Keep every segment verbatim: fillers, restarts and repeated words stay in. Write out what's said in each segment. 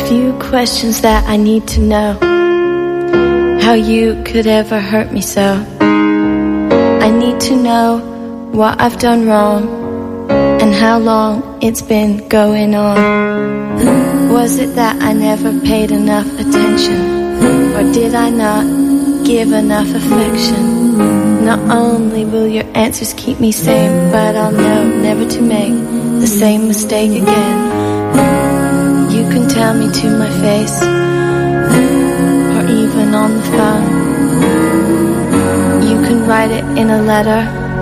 few questions that I need to know. How you could ever hurt me so. I need to know what I've done wrong and how long it's been going on. Was it that I never paid enough attention, or did I not give enough affection? Not only will your answers keep me sane, but I'll know never to make the same mistake again. You can tell me to my face, or even on the phone. You can write it in a letter.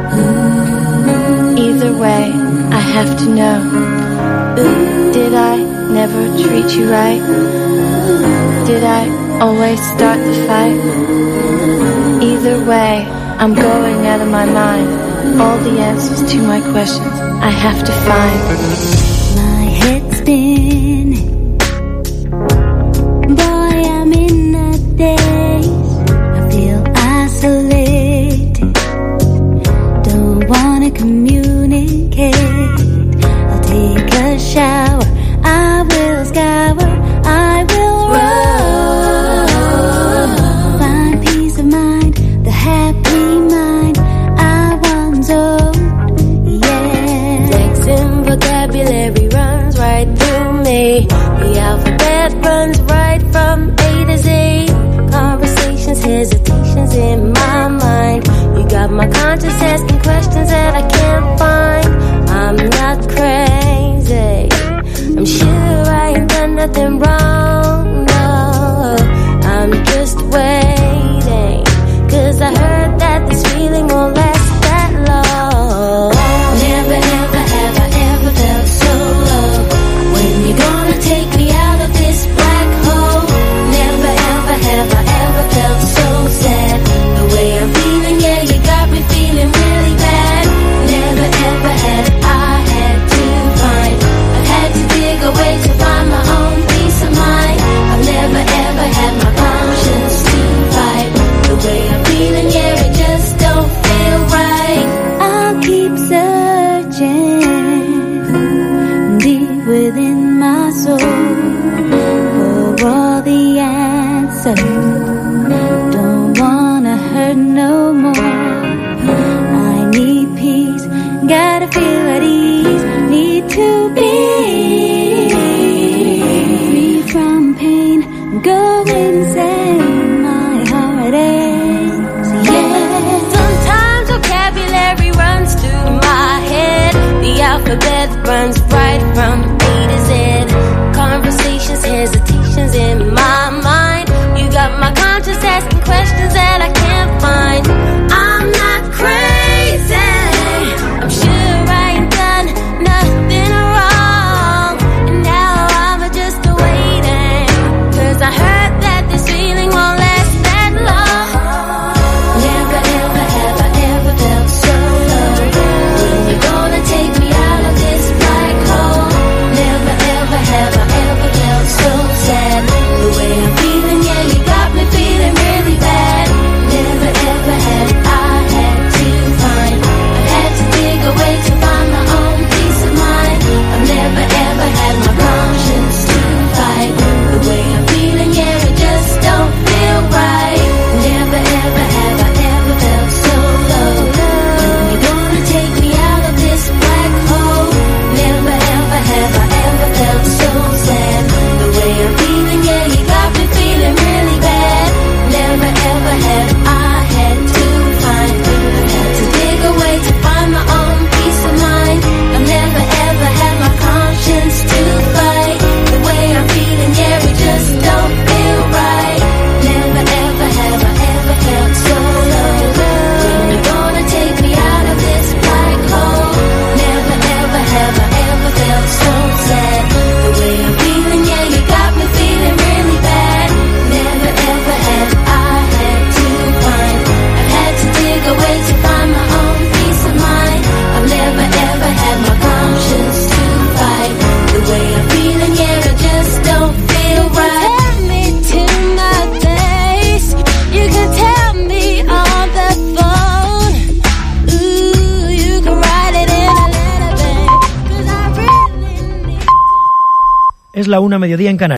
Either way, I have to know. Did I never treat you right? Did I always start the fight? Either way, I'm going out of my mind. All the answers to my questions I have to find. My head's spinning. Boy, I'm in a daze. I feel isolated. Don't wanna communicate. I'll take a shower. I will scour. I will run. Find peace of mind. The happy mind I once owned. Yeah. Flexing vocabulary runs right through me. The alphabet runs right from A to Z. Conversations, hesitations in my mind. You got my conscience asking questions that I can't find. I'm not crazy. I'm sure I ain't done nothing wrong. No, I'm just waiting. Cause I heard that this feeling won't last that long. Never ever have I ever felt so low. When you gonna take me out of this black hole? Never ever have I ever felt so sad. The way I'm feeling, yeah, you got me feeling really bad. Never ever had I had to find. I've had to dig away to find my own peace of mind. I've never ever had my conscience to fight. The way I'm feeling, yeah, it just don't feel right. I'll keep searching deep within my soul for all the answers. Don't wanna hurt no more. I need peace, gotta feel at ease. Need to be free from pain, go insane. My heart aches, yeah. Sometimes vocabulary runs through my head. The alphabet runs right from A to Z. Conversations, hesitations in my mind. You got my conscience asking questions that I can't find. I'm not crazy. I'm sure I ain't done nothing wrong. And now I'm just waiting. Cause I heard that this feeling won't last that long. Never ever have I ever felt so low. When you gonna take me out of this black hole? Never ever have I ever felt so sad. The way I'm feeling, yeah, you got me feeling really bad. Never ever had I had to find. I've had to dig away to find my own peace of mind. I've never ever had my conscience to fight. The way I'm feeling, yeah, it just don't feel right. Never ever have I ever felt so low. When you gonna take me out of this black hole? Never ever have I ever felt so sad. The way I'm feeling, yeah, you got me feeling really bad. Never ever had I had to find. I've had to dig away to find my own peace of mind. I've never ever had my conscience to fight. The way I'm feeling, yeah, it just don't feel right. Never ever have I ever felt so low. When you gonna take me out of this black hole? Never ever have I ever felt so sad. The way I'm feeling, yeah, you got me feeling really bad. Never ever have I had to find. I've had to dig away to find my own peace of mind. I've never ever had my conscience to fight. The way I'm feeling, yeah, it just don't feel right. Tell me to my face. You can tell me on the phone. Ooh, you can write it in a letter, babe. Cause I really need. Es la una mediodía en Canarias.